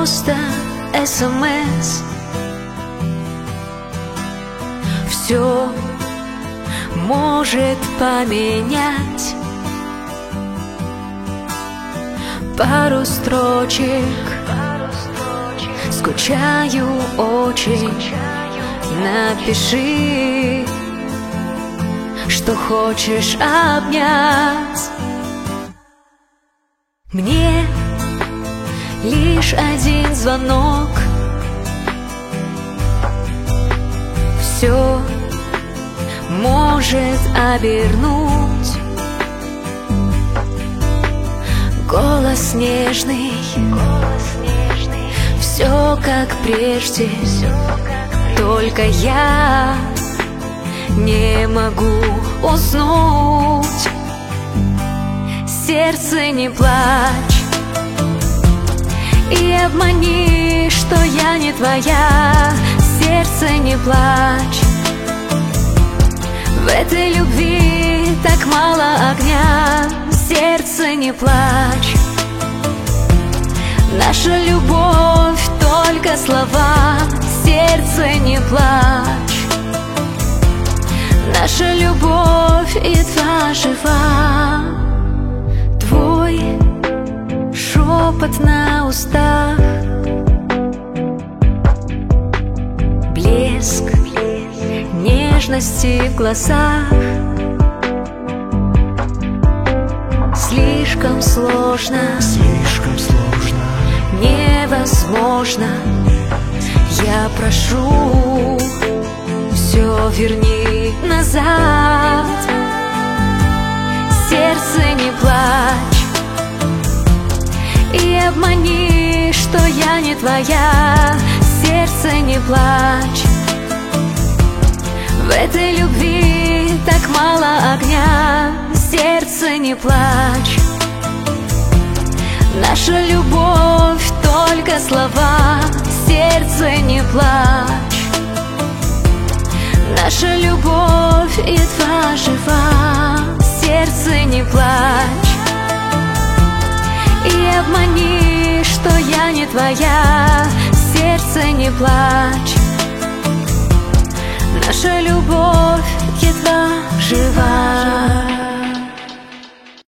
просто СМС. Все может поменять. Пару строчек, скучаю очень. Напиши, что хочешь обнять. Мне лишь один звонок, все может обернуть. Голос нежный, все как прежде, только я не могу уснуть. Сердце, не плачь и обмани, что я не твоя. Сердце, не плачь, в этой любви так мало огня. Сердце, не плачь, наша любовь только слова. Сердце, не плачь, наша любовь едва жива. Твой шепот на устах, блеск нежности в глазах. Слишком сложно, невозможно. Я прошу, все верни назад. Сердце, не плачь и обмани, что я не твоя. Сердце, не плачь, в этой любви так мало огня. Сердце, не плачь, наша любовь только слова. Сердце, не плачь, наша любовь едва жива. Сердце, не плачь и обмани, что я не твоя. Сердце, не плачь, наша любовь едва жива.